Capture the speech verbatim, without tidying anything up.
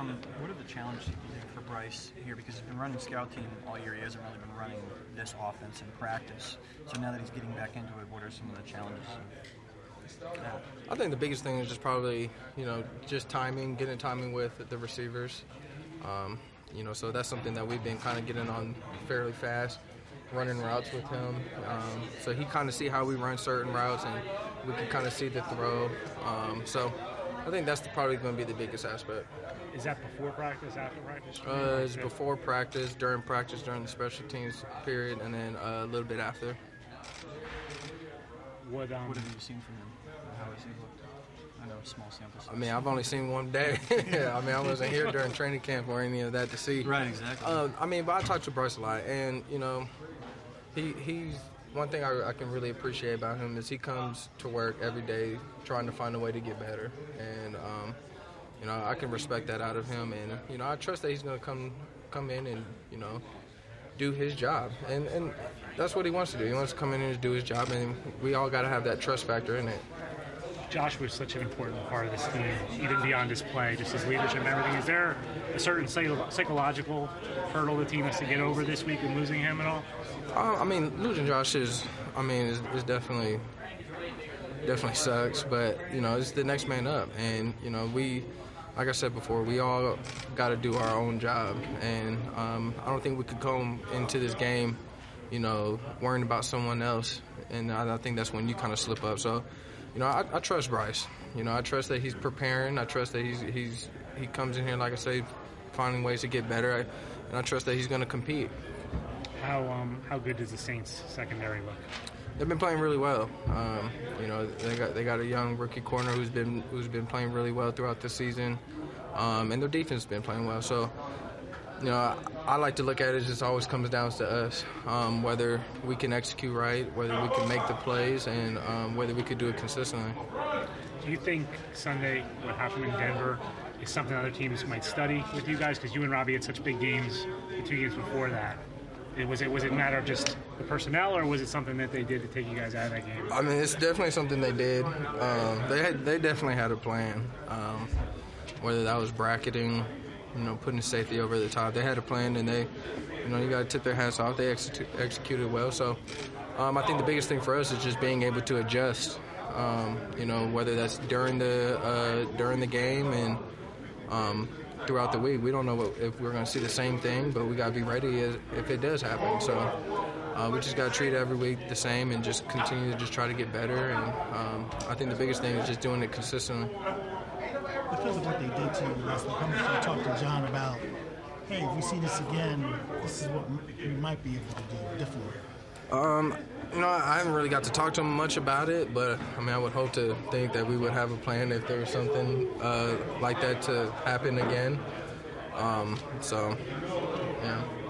um, what are the challenges for Bryce here? Because he's been running scout team all year. He hasn't really been running this offense in practice. So now that he's getting back into it, what are some of the challenges? Yeah. I think the biggest thing is just probably, you know, just timing, getting timing with the receivers. Um, you know, so that's something that we've been kind of getting on fairly fast, running routes with him. Um, so he kind of see how we run certain routes, and we can kind of see the throw. Um, so I think that's the, probably going to be the biggest aspect. Is that before practice, after practice? Uh, it's before practice, during practice, during the special teams period, and then uh, a little bit after. What, um, what have you seen from him? How has he looked? I know, small sample size. I mean, I've only seen one day. I mean, I wasn't here during training camp or any of that to see. Right, exactly. Uh, I mean, but I talked to Bryce a lot, and, you know, he he's one thing I, I can really appreciate about him is he comes to work every day trying to find a way to get better. And, um, you know, I can respect that out of him. And, you know, I trust that he's going to come come in and, you know, do his job. And, and that's what he wants to do. He wants to come in and do his job, and we all got to have that trust factor in it. Josh was such an important part of this team, even beyond his play, just his leadership and everything. Is there a certain psychological hurdle the team has to get over this week in losing him at all? Uh, I mean, losing Josh is, I mean, is, is definitely, definitely sucks. But you know, it's the next man up, and you know, we, like I said before, we all got to do our own job, and um, I don't think we could come into this game, you know, worrying about someone else, and I, I think that's when you kind of slip up. So. You know, I, I trust Bryce. You know, I trust that he's preparing. I trust that he's he's he comes in here, like I say, finding ways to get better. I, and I trust that he's going to compete. How um how good does the Saints secondary look? They've been playing really well. Um, you know, they got they got a young rookie corner who's been who's been playing really well throughout the season, um, and their defense has been playing well. So. You know, I, I like to look at it, it just always comes down to us, um, whether we can execute right, whether we can make the plays, and um, whether we could do it consistently. Do you think Sunday, what happened in Denver, is something other teams might study with you guys? Because you and Robbie had such big games the two games before that. It, was, it, was it a matter of just the personnel, or was it something that they did to take you guys out of that game? I mean, it's definitely something they did. Um, they, had, they definitely had a plan, um, whether that was bracketing, you know, putting safety over the top. They had a plan, and they, you know, you got to tip their hats off. They execu- executed well. So um, I think the biggest thing for us is just being able to adjust, um, you know, whether that's during the uh, during the game and um, throughout the week. We don't know what, if we're going to see the same thing, but we got to be ready as, if it does happen. So uh, we just got to treat every week the same and just continue to just try to get better. And um, I think the biggest thing is just doing it consistently. Because of what they did to you last week, how much did you talk to John about, hey, if we see this again, this is what we might be able to do differently? Um, you know, I haven't really got to talk to him much about it, but, I mean, I would hope to think that we would have a plan if there was something uh, like that to happen again. Um, so, yeah.